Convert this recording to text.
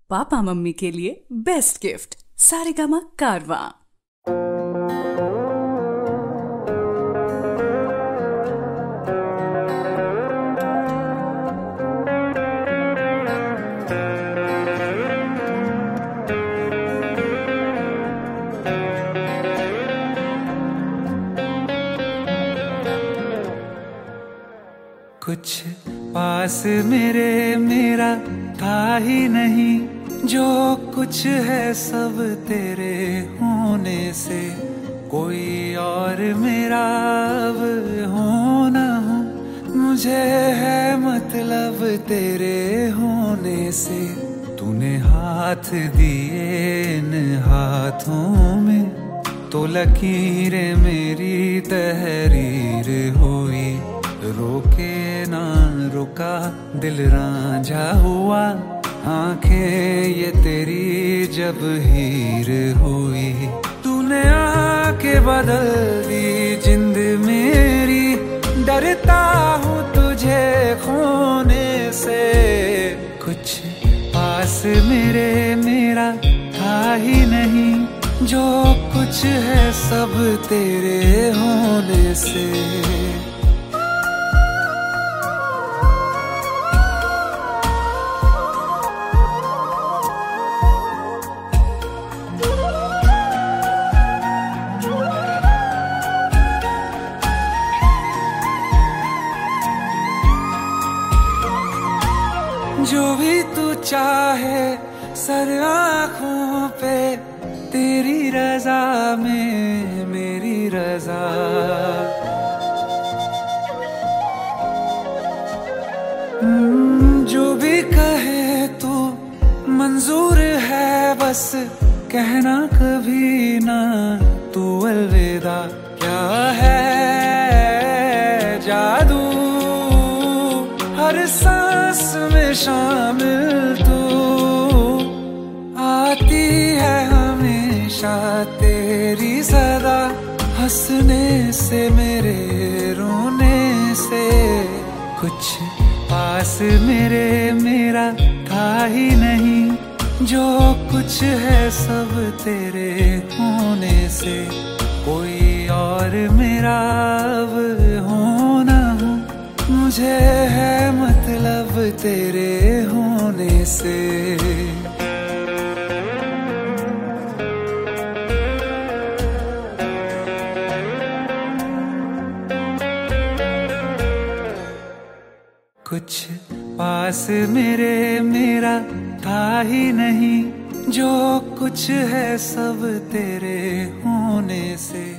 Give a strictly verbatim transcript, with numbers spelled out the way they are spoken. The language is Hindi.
पापा मम्मी के लिए बेस्ट गिफ्ट सारेगामा कारवां। कुछ पास मेरे मेरा था ही नहीं, जो कुछ है सब तेरे होने से। कोई और मेरा अब हो ना हो, मुझे है मतलब तेरे होने से। तूने हाथ दिए इन हाथों में, तो लकीरें मेरी तहरीर हुई। रोके ना रुका दिल रांझा हुआ, आंखें ये तेरी जब हीर हुई। तूने आके बदल दी जिंद मेरी, डरता हूँ तुझे खोने से। कुछ पास मेरे मेरा था ही नहीं, जो कुछ है सब तेरे होने से। जो भी तू चाहे सर आँखों पे, तेरी रजा में मेरी रजा। जो भी कहे तू मंजूर है, बस कहना कभी ना तू अलविदा। क्या है जादू हर सांस में शामिल, तू आती है हमेशा तेरी सदा। हंसने से मेरे रोने से, कुछ पास मेरे मेरा था ही नहीं, जो कुछ है सब तेरे होने से। कोई और मेरा अब हो ना हो, मुझे है मतलब तेरे होने से। कुछ पास मेरे मेरा था ही नहीं, जो कुछ है सब तेरे होने से।